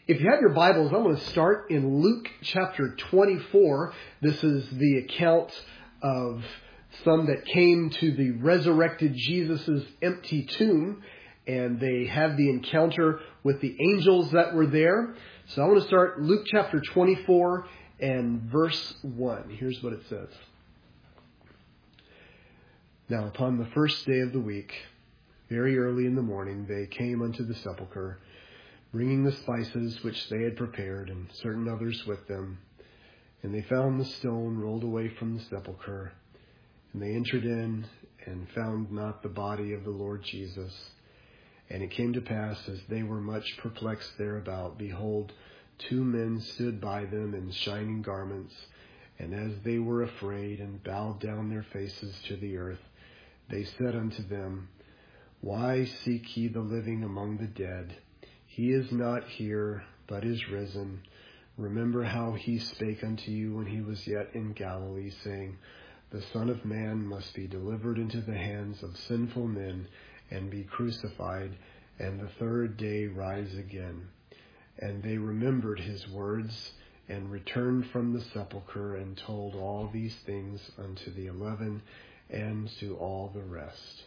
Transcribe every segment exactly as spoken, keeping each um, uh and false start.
If you have your Bibles, I'm going to start in Luke chapter twenty-four. This is the account of some that came to the resurrected Jesus' empty tomb, and they have the encounter with the angels that were there. So I want to start Luke chapter twenty-four and verse one. Here's what it says. Now upon the first day of the week, very early in the morning, they came unto the sepulchre, bringing the spices which they had prepared, and certain others with them. And they found the stone rolled away from the sepulchre. And they entered in, and found not the body of the Lord Jesus. And it came to pass, as they were much perplexed thereabout, behold, two men stood by them in shining garments. And as they were afraid, and bowed down their faces to the earth, they said unto them, Why seek ye the living among the dead? He is not here, but is risen. Remember how he spake unto you when he was yet in Galilee, saying, The Son of Man must be delivered into the hands of sinful men, and be crucified, and the third day rise again. And they remembered his words, and returned from the sepulchre, and told all these things unto the eleven, and to all the rest.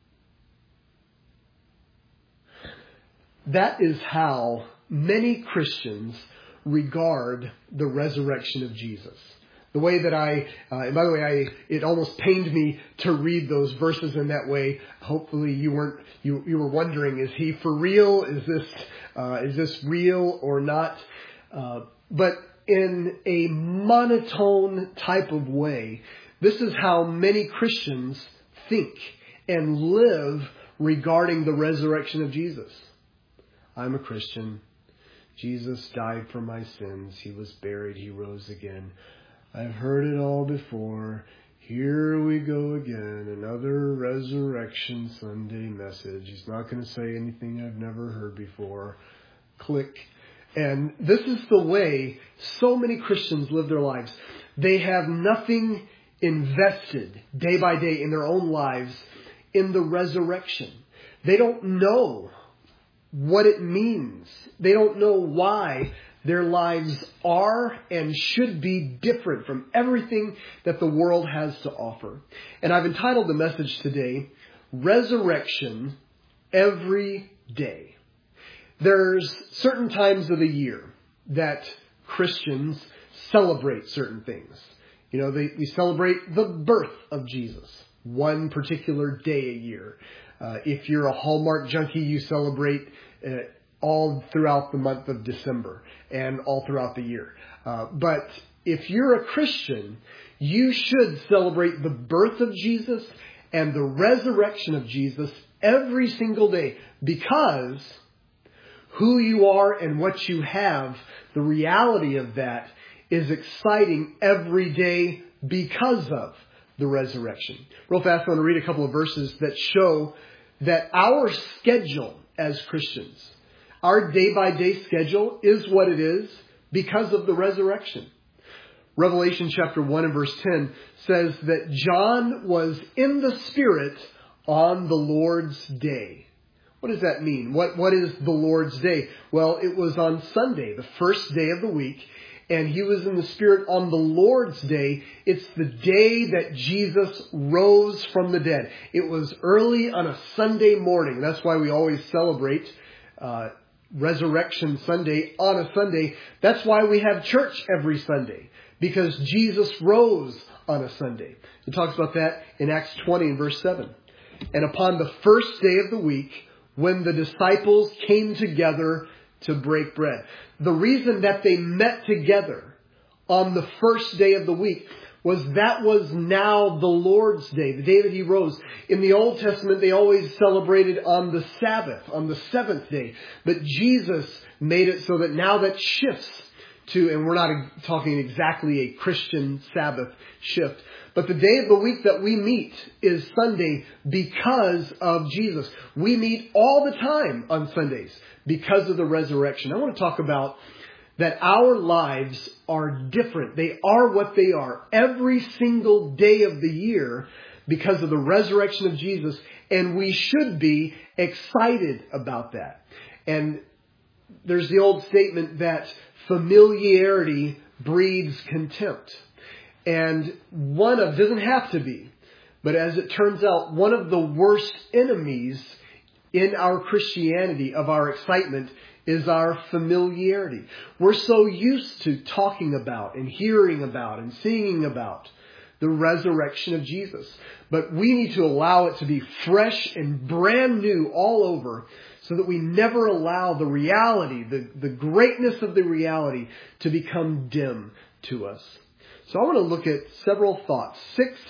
That is how many Christians regard the resurrection of Jesus. The way that I, uh, and by the way, I, it almost pained me to read those verses in that way. Hopefully you weren't, you, you were wondering, is he for real? Is this, uh, is this real or not? Uh, but in a monotone type of way, this is how many Christians think and live regarding the resurrection of Jesus. I'm a Christian. Jesus died for my sins. He was buried. He rose again. I've heard it all before. Here we go again. Another Resurrection Sunday message. He's not going to say anything I've never heard before. Click. And this is the way so many Christians live their lives. They have nothing invested day by day in their own lives in the resurrection. They don't know what it means. They don't know why their lives are and should be different from everything that the world has to offer. And I've entitled the message today, Resurrection Every Day. There's certain times of the year that Christians celebrate certain things. You know, they, we celebrate the birth of Jesus, one particular day a year. Uh, if you're a Hallmark junkie, you celebrate uh, all throughout the month of December and all throughout the year. Uh, but if you're a Christian, you should celebrate the birth of Jesus and the resurrection of Jesus every single day, because who you are and what you have, the reality of that is exciting every day because of the resurrection. Real fast, I want to read a couple of verses that show that our schedule as Christians, our day-by-day schedule is what it is because of the resurrection. Revelation chapter one and verse ten says that John was in the Spirit on the Lord's day. What does that mean? What, what is the Lord's day? Well, it was on Sunday, the first day of the week. And he was in the Spirit on the Lord's day. It's the day that Jesus rose from the dead. It was early on a Sunday morning. That's why we always celebrate uh, Resurrection Sunday on a Sunday. That's why we have church every Sunday, because Jesus rose on a Sunday. It talks about that in Acts twenty and verse seven. And upon the first day of the week, when the disciples came together to break bread. The reason that they met together on the first day of the week was that was now the Lord's day, the day that he rose. In the Old Testament, they always celebrated on the Sabbath, on the seventh day. But Jesus made it so that now that shifts to, and we're not talking exactly a Christian Sabbath shift, but the day of the week that we meet is Sunday because of Jesus. We meet all the time on Sundays because of the resurrection. I want to talk about that our lives are different. They are what they are every single day of the year because of the resurrection of Jesus. And we should be excited about that. And there's the old statement that familiarity breeds contempt. And one of, doesn't have to be, but as it turns out, one of the worst enemies in our Christianity of our excitement is our familiarity. We're so used to talking about and hearing about and singing about the resurrection of Jesus. But we need to allow it to be fresh and brand new all over so that we never allow the reality, the, the greatness of the reality to become dim to us. So I want to look at several thoughts, six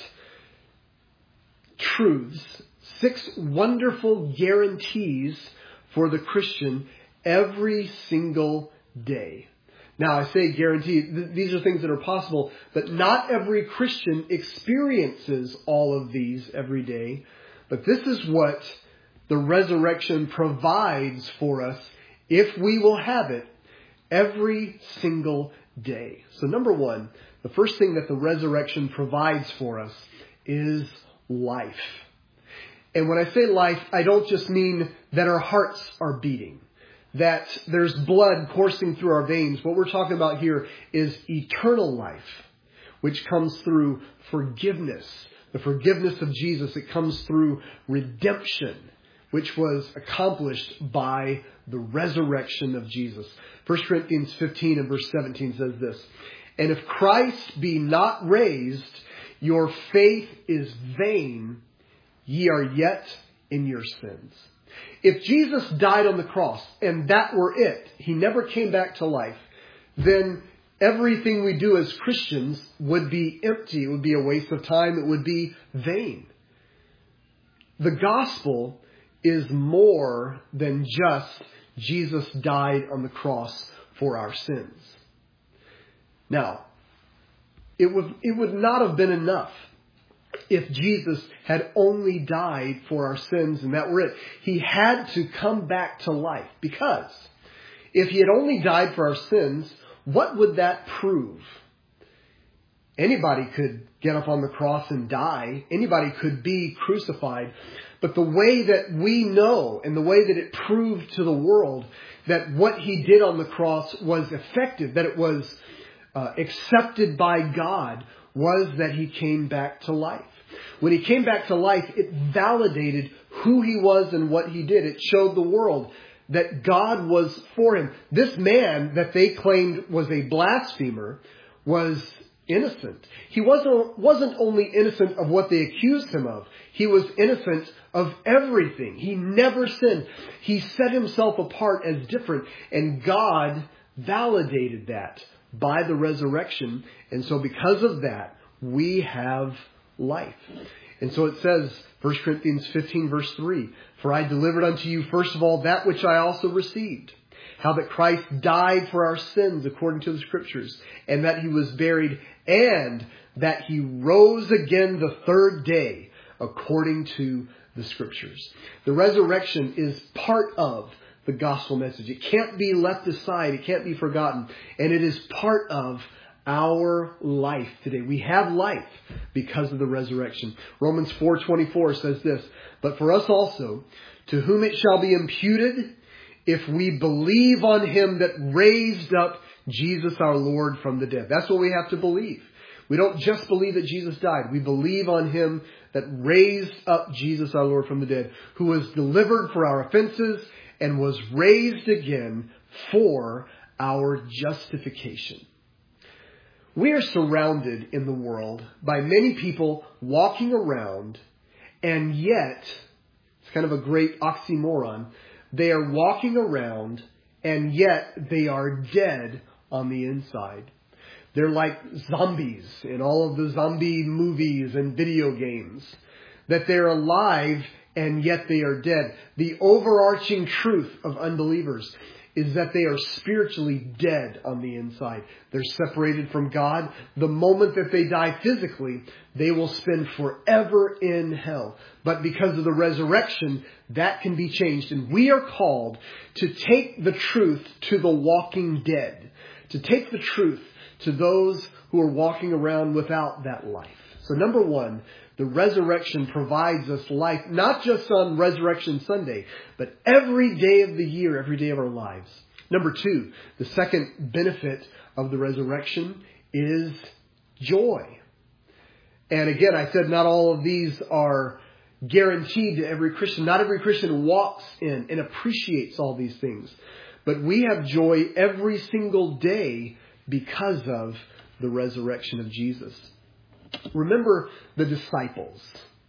truths, six wonderful guarantees for the Christian every single day. Now, I say guarantee, th- these are things that are possible, but not every Christian experiences all of these every day. But this is what the resurrection provides for us if we will have it every single day. So number one, the first thing that the resurrection provides for us is life. And when I say life, I don't just mean that our hearts are beating, that there's blood coursing through our veins. What we're talking about here is eternal life, which comes through forgiveness. The forgiveness of Jesus, it comes through redemption, which was accomplished by the resurrection of Jesus. First Corinthians fifteen and verse seventeen says this, "And if Christ be not raised, your faith is vain, ye are yet in your sins." If Jesus died on the cross and that were it, he never came back to life, then everything we do as Christians would be empty. It would be a waste of time. It would be vain. The gospel is more than just Jesus died on the cross for our sins. Now, it would, it would not have been enough if Jesus had only died for our sins and that were it. He had to come back to life, because if he had only died for our sins, what would that prove? Anybody could get up on the cross and die. Anybody could be crucified. But the way that we know and the way that it proved to the world that what he did on the cross was effective, that it was uh, accepted by God, was that he came back to life. When he came back to life, it validated who he was and what he did. It showed the world that God was for him. This man that they claimed was a blasphemer was innocent. He wasn't, wasn't only innocent of what they accused him of. He was innocent of everything. He never sinned. He set himself apart as different, and God validated that by the resurrection. And so because of that, we have life. And so it says, First Corinthians fifteen verse three, "For I delivered unto you first of all that which I also received, how that Christ died for our sins according to the Scriptures, and that he was buried, and that he rose again the third day according to the Scriptures." The resurrection is part of the gospel message. It can't be left aside. It can't be forgotten. And it is part of our life today. We have life because of the resurrection. Romans four twenty-four says this, "But for us also, to whom it shall be imputed, if we believe on him that raised up Jesus our Lord from the dead." That's what we have to believe. We don't just believe that Jesus died. We believe on him that raised up Jesus our Lord from the dead, who was delivered for our offenses and was raised again for our justification. We are surrounded in the world by many people walking around, and yet, it's kind of a great oxymoron, they are walking around and yet they are dead on the inside. They're like zombies in all of the zombie movies and video games, that they're alive and yet they are dead. The overarching truth of unbelievers is that they are spiritually dead on the inside. They're separated from God. The moment that they die physically, they will spend forever in hell. But because of the resurrection, that can be changed. And we are called to take the truth to the walking dead, to take the truth to those who are walking around without that life. So number one, the resurrection provides us life, not just on Resurrection Sunday, but every day of the year, every day of our lives. Number two, the second benefit of the resurrection is joy. And again, I said not all of these are guaranteed to every Christian. Not every Christian walks in and appreciates all these things. But we have joy every single day because of the resurrection of Jesus. Remember the disciples,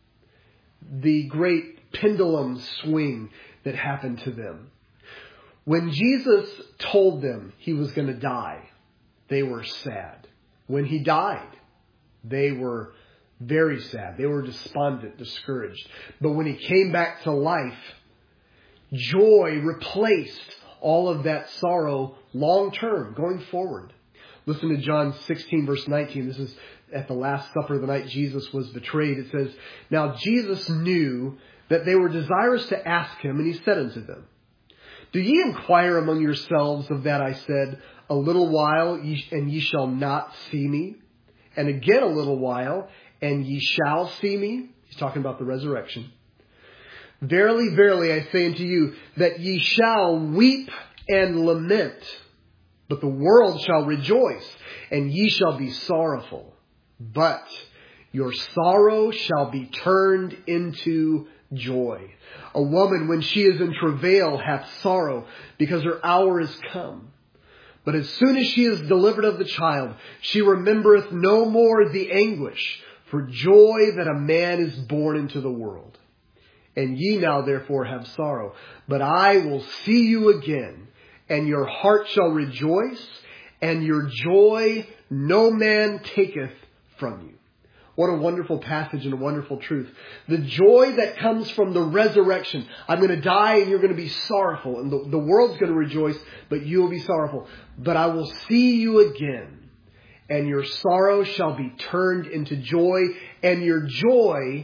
the great pendulum swing that happened to them. When Jesus told them he was going to die, they were sad. When he died, they were very sad. They were despondent, discouraged. But when he came back to life, joy replaced all of that sorrow long term, going forward. Listen to John sixteen, verse nineteen. This is at the Last Supper, the night Jesus was betrayed. It says, "Now Jesus knew that they were desirous to ask him, and he said unto them, Do ye inquire among yourselves of that I said, A little while, and ye shall not see me, and again a little while, and ye shall see me?" He's talking about the resurrection. "Verily, verily, I say unto you, that ye shall weep and lament, but the world shall rejoice, and ye shall be sorrowful. But your sorrow shall be turned into joy. A woman, when she is in travail, hath sorrow, because her hour is come. But as soon as she is delivered of the child, she remembereth no more the anguish for joy that a man is born into the world. And ye now therefore have sorrow, but I will see you again, and your heart shall rejoice, and your joy no man taketh from you." What a wonderful passage and a wonderful truth. The joy that comes from the resurrection. I'm going to die and you're going to be sorrowful, and the, the world's going to rejoice, but you will be sorrowful. But I will see you again, and your sorrow shall be turned into joy, and your joy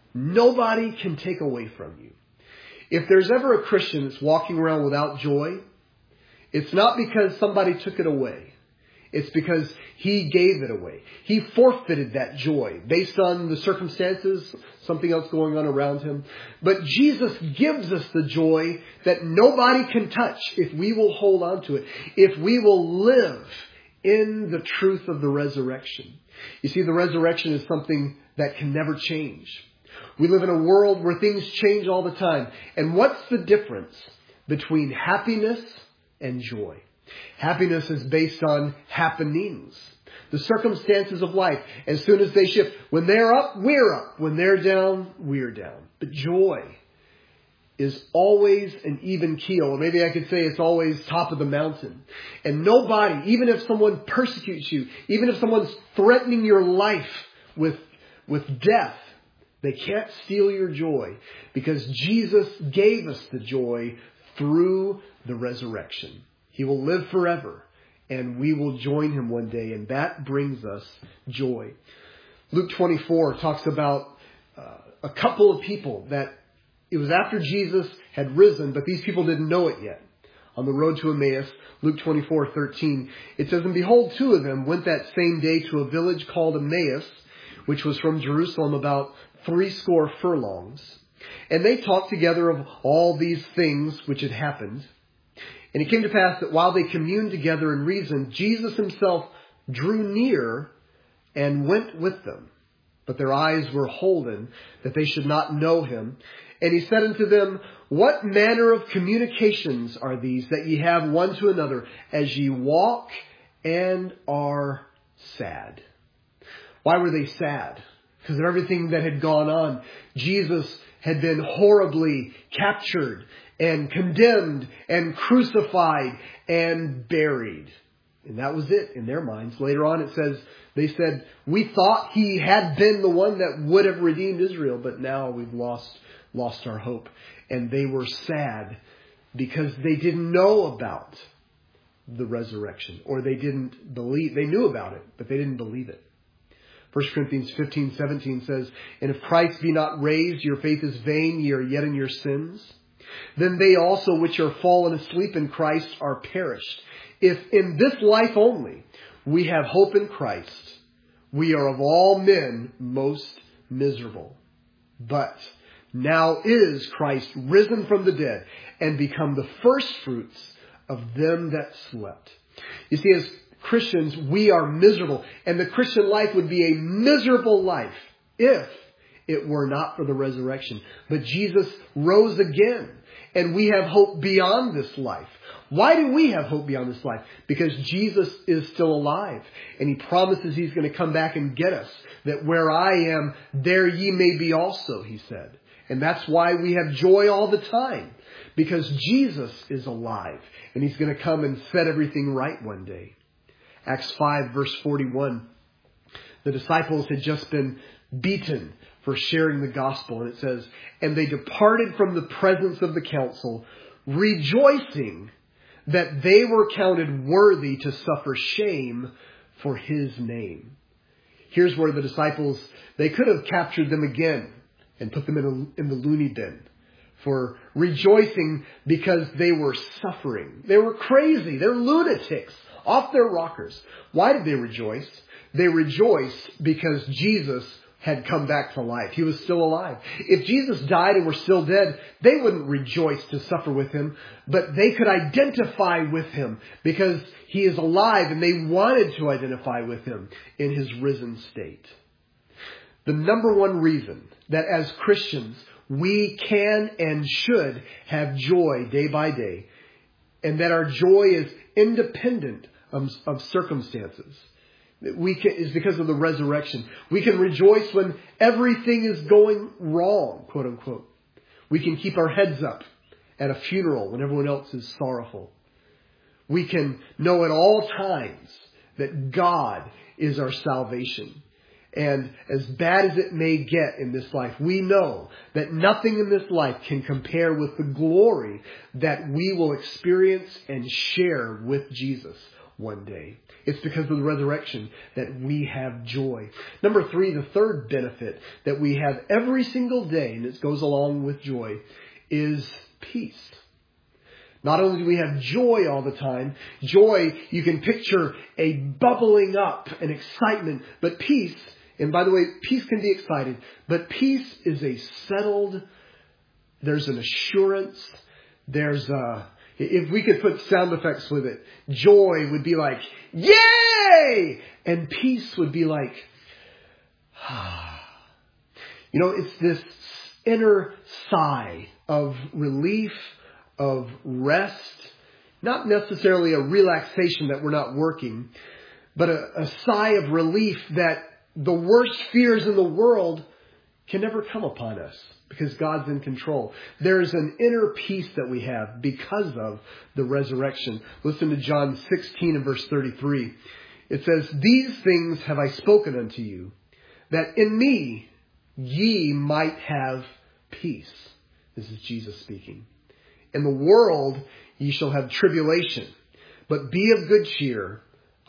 nobody can take away from you. If there's ever a Christian that's walking around without joy, it's not because somebody took it away. It's because he gave it away. He forfeited that joy based on the circumstances, something else going on around him. But Jesus gives us the joy that nobody can touch if we will hold on to it, if we will live in the truth of the resurrection. You see, the resurrection is something that can never change. We live in a world where things change all the time. And what's the difference between happiness and joy? Happiness is based on happenings, the circumstances of life. As soon as they shift, when they're up, we're up. When they're down, we're down. But joy is always an even keel. Or maybe I could say it's always top of the mountain. And nobody, even if someone persecutes you, even if someone's threatening your life with, with death, they can't steal your joy, because Jesus gave us the joy through the resurrection. He will live forever, and we will join him one day, and that brings us joy. Luke twenty-four talks about uh, a couple of people that it was after Jesus had risen, but these people didn't know it yet. On the road to Emmaus, Luke twenty-four thirteen, it says, "And behold, two of them went that same day to a village called Emmaus, which was from Jerusalem about threescore furlongs. And they talked together of all these things which had happened. And it came to pass that while they communed together and reasoned, Jesus himself drew near and went with them. But their eyes were holden, that they should not know him. And he said unto them, What manner of communications are these that ye have one to another, as ye walk and are sad?" Why were they sad? Because of everything that had gone on. Jesus had been horribly captured and condemned and crucified and buried. And that was it in their minds. Later on it says, they said, "We thought he had been the one that would have redeemed Israel, but now we've lost, lost our hope." And they were sad because they didn't know about the resurrection, or they didn't believe. They knew about it, but they didn't believe it. First Corinthians fifteen seventeen says, "And if Christ be not raised, your faith is vain, ye are yet in your sins. Then they also which are fallen asleep in Christ are perished. If in this life only we have hope in Christ, we are of all men most miserable. But now is Christ risen from the dead and become the first fruits of them that slept. You see, as Christians, we are miserable. And the Christian life would be a miserable life if it were not for the resurrection. But Jesus rose again. And we have hope beyond this life. Why do we have hope beyond this life? Because Jesus is still alive. And He promises He's going to come back and get us. That where I am, there ye may be also, He said. And that's why we have joy all the time. Because Jesus is alive. And He's going to come and set everything right one day. Acts five verse forty-one. The disciples had just been beaten for sharing the gospel. And it says, and they departed from the presence of the council, rejoicing that they were counted worthy to suffer shame for His name. Here's where the disciples, they could have captured them again and put them in, a, in the loony bin for rejoicing because they were suffering. They were crazy. They're lunatics, off their rockers. Why did they rejoice? They rejoiced because Jesus had come back to life. He was still alive. If Jesus died and were still dead, they wouldn't rejoice to suffer with Him, but they could identify with Him because He is alive, and they wanted to identify with Him in His risen state. The number one reason that as Christians we can and should have joy day by day, and that our joy is independent of, of circumstances, We can, is because of the resurrection. We can rejoice when everything is going wrong, quote unquote. We can keep our heads up at a funeral when everyone else is sorrowful. We can know at all times that God is our salvation. And as bad as it may get in this life, we know that nothing in this life can compare with the glory that we will experience and share with Jesus one day. It's because of the resurrection that we have joy. Number three, the third benefit that we have every single day, and it goes along with joy, is peace. Not only do we have joy all the time, joy, you can picture a bubbling up, an excitement, but peace, and by the way, peace can be excited, but peace is a settled, there's an assurance, there's a, if we could put sound effects with it, joy would be like, yay! And peace would be like, ah. You know, it's this inner sigh of relief, of rest, not necessarily a relaxation that we're not working, but a, a sigh of relief that the worst fears in the world can never come upon us because God's in control. There's an inner peace that we have because of the resurrection. Listen to John sixteen and verse thirty-three. It says, these things have I spoken unto you, that in me ye might have peace. This is Jesus speaking. In the world ye shall have tribulation, but be of good cheer.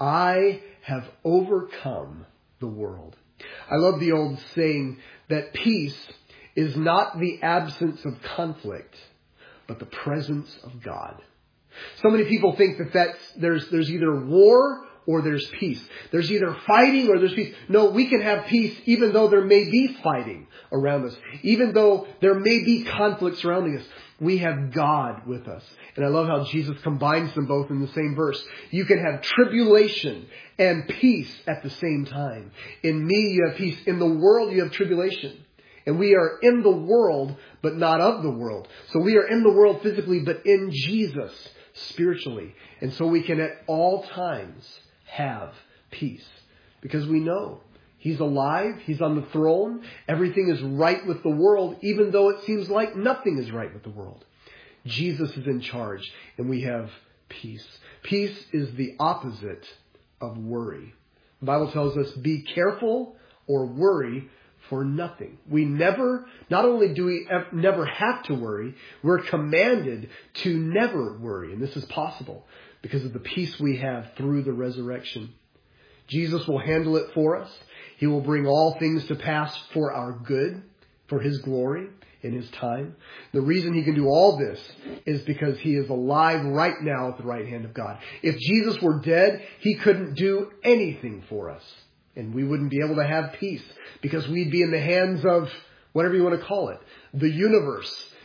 I have overcome the world. I love the old saying that peace is not the absence of conflict, but the presence of God. So many people think that that's, there's, there's either war or there's peace. There's either fighting or there's peace. No, we can have peace even though there may be fighting around us. Even though there may be conflict surrounding us. We have God with us. And I love how Jesus combines them both in the same verse. You can have tribulation and peace at the same time. In me you have peace. In the world you have tribulation. And we are in the world, but not of the world. So we are in the world physically, but in Jesus spiritually. And so we can at all times have peace. Because we know He's alive. He's on the throne. Everything is right with the world, even though it seems like nothing is right with the world. Jesus is in charge, and we have peace. Peace is the opposite of worry. The Bible tells us, be careful or worry for nothing. We never, not only do we never have to worry, we're commanded to never worry. And this is possible because of the peace we have through the resurrection. Jesus will handle it for us. He will bring all things to pass for our good, for His glory in His time. The reason He can do all this is because He is alive right now at the right hand of God. If Jesus were dead, He couldn't do anything for us. And we wouldn't be able to have peace because we'd be in the hands of whatever you want to call it, the universe.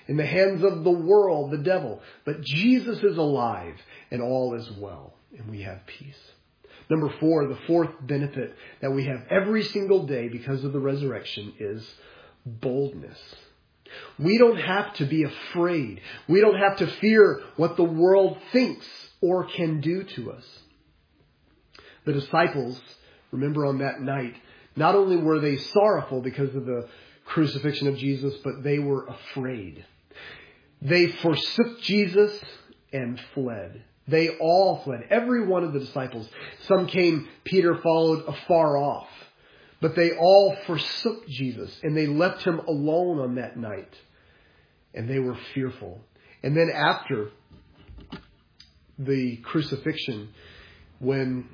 in the hands of the world, the devil. But Jesus is alive and all is well, and we have peace. Number four, the fourth benefit that we have every single day because of the resurrection is boldness. We don't have to be afraid. We don't have to fear what the world thinks or can do to us. The disciples, remember on that night, not only were they sorrowful because of the crucifixion of Jesus, but they were afraid. They forsook Jesus and fled. They all fled. Every one of the disciples. Some came, Peter followed afar off. But they all forsook Jesus and they left him alone on that night. And they were fearful. And then after the crucifixion, when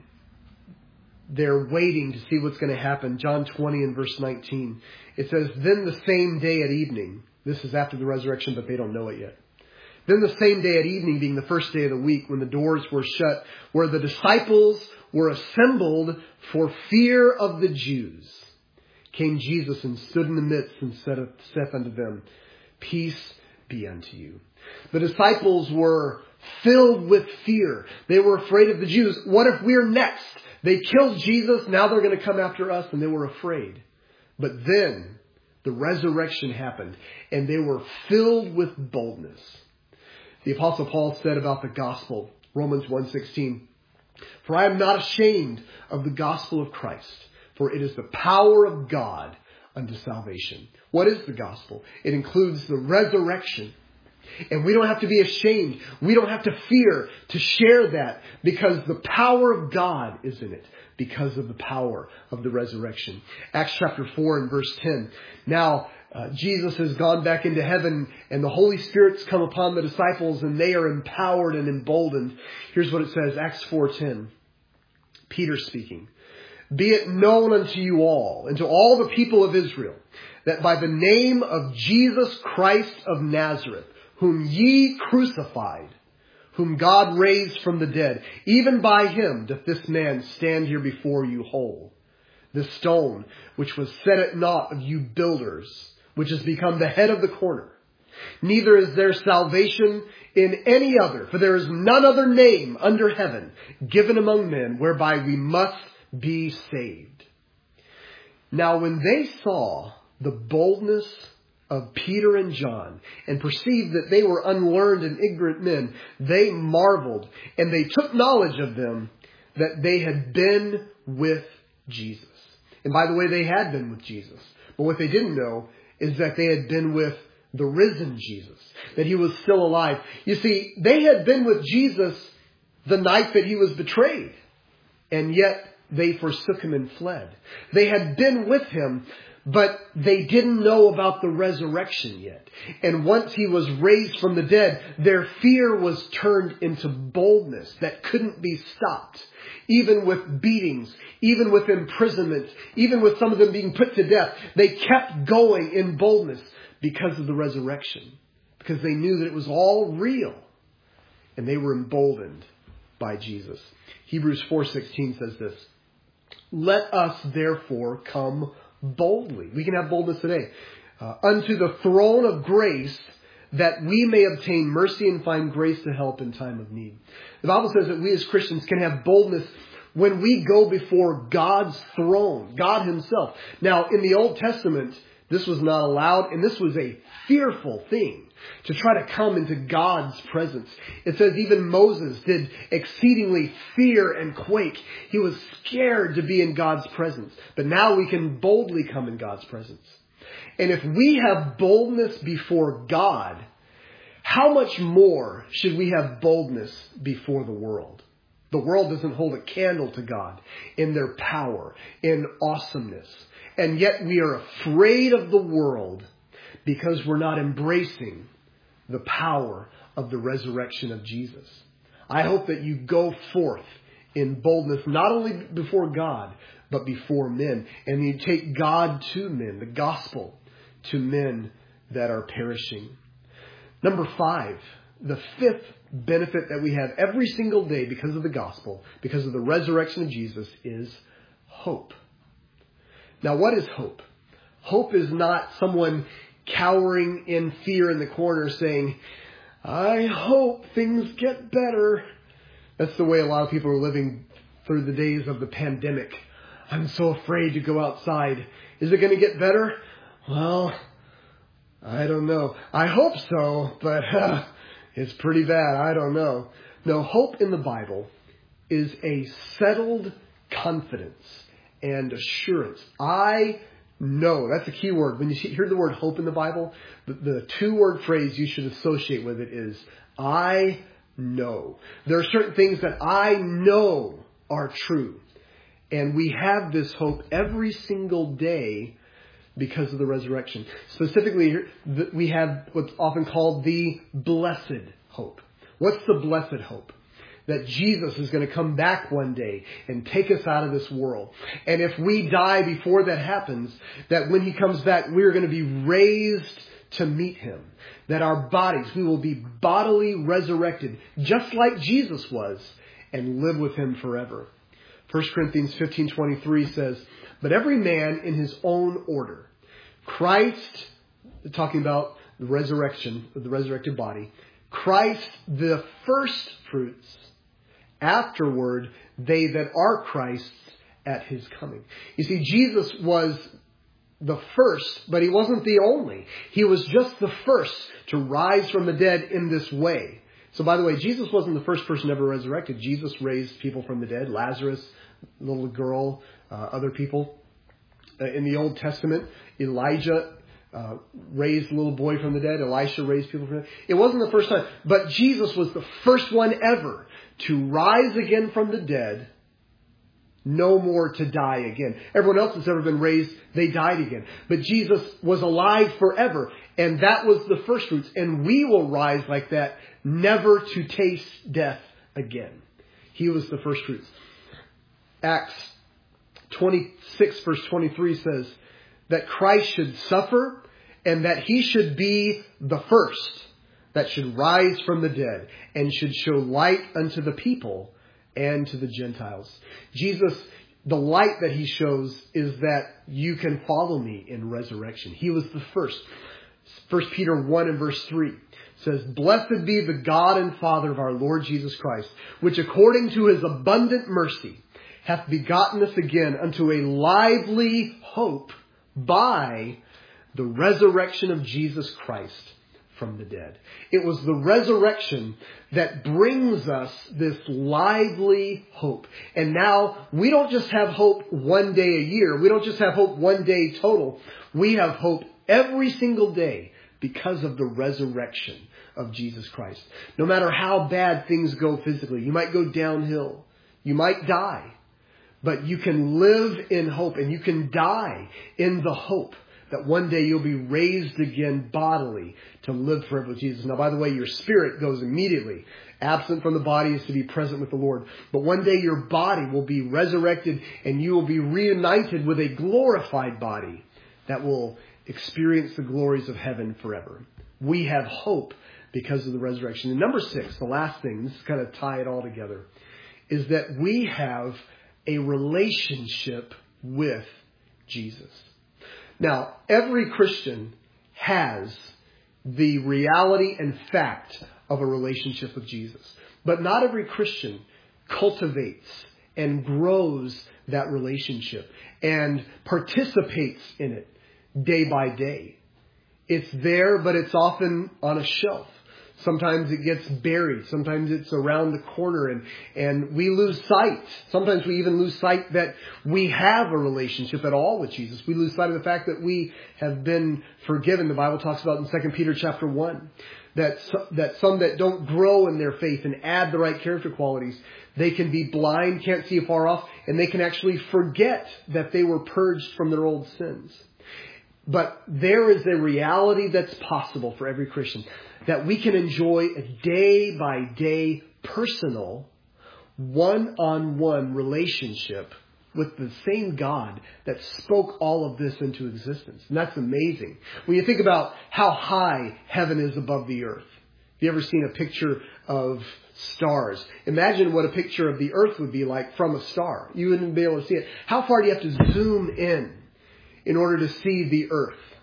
they're waiting to see what's going to happen, John twenty and verse nineteen, it says, then the same day at evening, this is after the resurrection, but they don't know it yet. Then the same day at evening, being the first day of the week, when the doors were shut, where the disciples were assembled for fear of the Jews, came Jesus and stood in the midst and saith unto them, peace be unto you. The disciples were filled with fear. They were afraid of the Jews. What if we're next? They killed Jesus. Now they're going to come after us. And they were afraid. But then the resurrection happened and they were filled with boldness. The Apostle Paul said about the gospel, Romans one sixteen, for I am not ashamed of the gospel of Christ, for it is the power of God unto salvation. What is the gospel? It includes the resurrection. And we don't have to be ashamed. We don't have to fear to share that because the power of God is in it because of the power of the resurrection. Acts chapter four and verse ten. Now, uh, Jesus has gone back into heaven and the Holy Spirit's come upon the disciples and they are empowered and emboldened. Here's what it says, Acts four ten. Peter speaking. Be it known unto you all and to all the people of Israel that by the name of Jesus Christ of Nazareth, whom ye crucified, whom God raised from the dead, even by him doth this man stand here before you whole. The stone which was set at naught of you builders, which has become the head of the corner. Neither is there salvation in any other, for there is none other name under heaven given among men whereby we must be saved. Now when they saw the boldness of Peter and John and perceived that they were unlearned and ignorant men, they marveled and they took knowledge of them that they had been with Jesus. And by the way, they had been with Jesus. But what they didn't know is that they had been with the risen Jesus, that he was still alive. You see, they had been with Jesus the night that he was betrayed, and yet they forsook him and fled. They had been with him, but they didn't know about the resurrection yet. And once he was raised from the dead, their fear was turned into boldness that couldn't be stopped. Even with beatings, even with imprisonment, even with some of them being put to death, they kept going in boldness because of the resurrection. Because they knew that it was all real. And they were emboldened by Jesus. Hebrews four sixteen says this, let us therefore come boldly. We can have boldness today. Uh, unto the throne of grace that we may obtain mercy and find grace to help in time of need. The Bible says that we as Christians can have boldness when we go before God's throne, God himself. Now, in the Old Testament, this was not allowed, and this was a fearful thing to try to come into God's presence. It says even Moses did exceedingly fear and quake. He was scared to be in God's presence. But now we can boldly come in God's presence. And if we have boldness before God, how much more should we have boldness before the world? The world doesn't hold a candle to God in their power, in awesomeness. And yet we are afraid of the world because we're not embracing the power of the resurrection of Jesus. I hope that you go forth in boldness, not only before God, but before men. And you take God to men, the gospel to men that are perishing. Number five, the fifth benefit that we have every single day because of the gospel, because of the resurrection of Jesus, is hope. Now, what is hope? Hope is not someone cowering in fear in the corner saying, I hope things get better. That's the way a lot of people are living through the days of the pandemic. I'm so afraid to go outside. Is it going to get better? Well, I don't know. I hope so, but uh, it's pretty bad. I don't know. No, hope in the Bible is a settled confidence and assurance. I know. That's a key word. When you hear the word hope in the Bible, the, the two-word phrase you should associate with it is, I know. There are certain things that I know are true. And we have this hope every single day because of the resurrection. Specifically, we have what's often called the blessed hope. What's the blessed hope? That Jesus is going to come back one day and take us out of this world. And if we die before that happens, that when he comes back, we're going to be raised to meet him. That our bodies, we will be bodily resurrected, just like Jesus was, and live with him forever. First Corinthians fifteen twenty-three says, but every man in his own order. Christ, talking about the resurrection of the resurrected body, Christ the first fruits. Afterward, they that are Christ's at his coming. You see, Jesus was the first, but he wasn't the only. He was just the first to rise from the dead in this way. So by the way, Jesus wasn't the first person ever resurrected. Jesus raised people from the dead. Lazarus, little girl, uh, other people. Uh, in the Old Testament, Elijah uh, raised a little boy from the dead. Elisha raised people from the dead. It wasn't the first time, but Jesus was the first one ever to rise again from the dead, no more to die again. Everyone else that's ever been raised, they died again. But Jesus was alive forever, and that was the first fruits. And we will rise like that, never to taste death again. He was the first fruits. Acts twenty-six verse twenty-three says that Christ should suffer and that he should be the first that should rise from the dead and should show light unto the people and to the Gentiles. Jesus, the light that he shows is that you can follow me in resurrection. He was the first. First Peter one and verse three says, blessed be the God and Father of our Lord Jesus Christ, which according to his abundant mercy hath begotten us again unto a lively hope by the resurrection of Jesus Christ from the dead. It was the resurrection that brings us this lively hope. And now we don't just have hope one day a year. We don't just have hope one day total. We have hope every single day because of the resurrection of Jesus Christ. No matter how bad things go physically, you might go downhill. You might die. But you can live in hope and you can die in the hope that one day you'll be raised again bodily to live forever with Jesus. Now, by the way, your spirit goes immediately. Absent from the body is to be present with the Lord. But one day your body will be resurrected and you will be reunited with a glorified body that will experience the glories of heaven forever. We have hope because of the resurrection. And number six, the last thing, this is kind of tie it all together, is that we have a relationship with Jesus. Now, every Christian has the reality and fact of a relationship with Jesus. But not every Christian cultivates and grows that relationship and participates in it day by day. It's there, but it's often on a shelf. Sometimes it gets buried. Sometimes it's around the corner and, and we lose sight. Sometimes we even lose sight that we have a relationship at all with Jesus. We lose sight of the fact that we have been forgiven. The Bible talks about in Second Peter chapter one that, that some that don't grow in their faith and add the right character qualities, they can be blind, can't see afar off, and they can actually forget that they were purged from their old sins. But there is a reality that's possible for every Christian, that we can enjoy a day-by-day personal, one-on-one relationship with the same God that spoke all of this into existence. And that's amazing. When you think about how high heaven is above the earth. Have you ever seen a picture of stars? Imagine what a picture of the earth would be like from a star. You wouldn't be able to see it. How far do you have to zoom in in order to see the earth?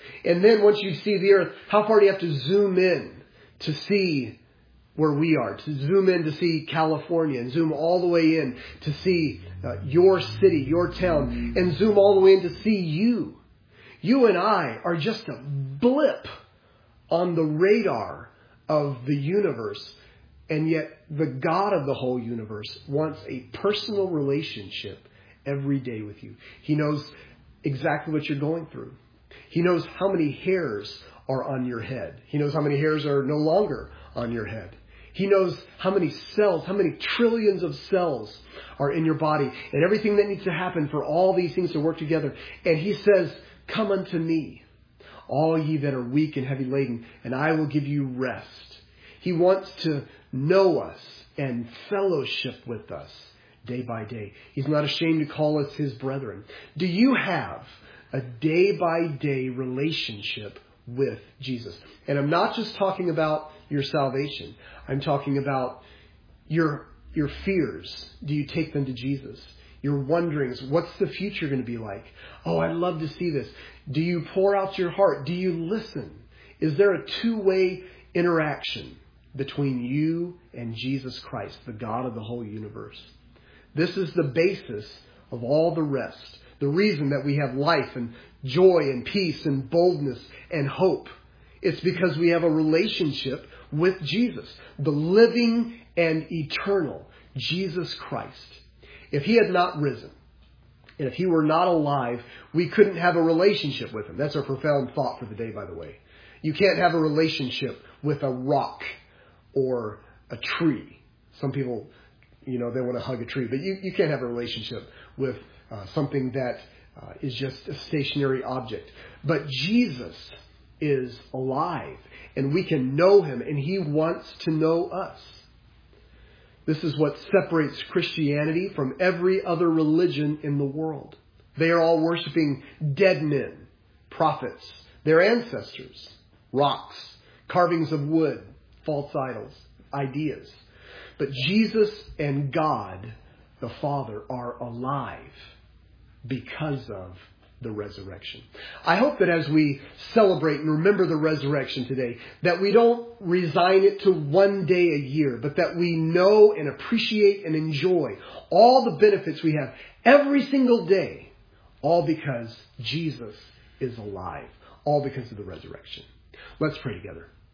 And then once you see the earth, how far do you have to zoom in to see where we are, to zoom in to see California, and zoom all the way in to see uh, your city, your town, and zoom all the way in to see you. You and I are just a blip on the radar of the universe. And yet the God of the whole universe wants a personal relationship every day with you. He knows exactly what you're going through. He knows how many hairs are on your head. He knows how many hairs are no longer on your head. He knows how many cells, how many trillions of cells are in your body, and everything that needs to happen for all these things to work together. And he says, come unto me, all ye that are weak and heavy laden, and I will give you rest. He wants to know us and fellowship with us day by day. He's not ashamed to call us his brethren. Do you have a day-by-day relationship with Jesus? And I'm not just talking about your salvation. I'm talking about your your fears. Do you take them to Jesus? Your wonderings, what's the future going to be like? Oh, I'd love to see this. Do you pour out your heart? Do you listen? Is there a two-way interaction between you and Jesus Christ, the God of the whole universe? This is the basis of all the rest. The reason that we have life and joy and peace and boldness and hope. It's because we have a relationship with Jesus, the living and eternal Jesus Christ. If he had not risen, and if he were not alive, we couldn't have a relationship with him. That's our profound thought for the day, by the way. You can't have a relationship with a rock or a tree. Some people, you know, they want to hug a tree, but you, you can't have a relationship with uh, something that uh, is just a stationary object. But Jesus is alive, and we can know him, and he wants to know us. This is what separates Christianity from every other religion in the world. They are all worshiping dead men, prophets, their ancestors, rocks, carvings of wood, false idols, ideas. But Jesus and God, the Father, are alive because of the resurrection. I hope that as we celebrate and remember the resurrection today, that we don't resign it to one day a year, but that we know and appreciate and enjoy all the benefits we have every single day, all because Jesus is alive, all because of the resurrection. Let's pray together.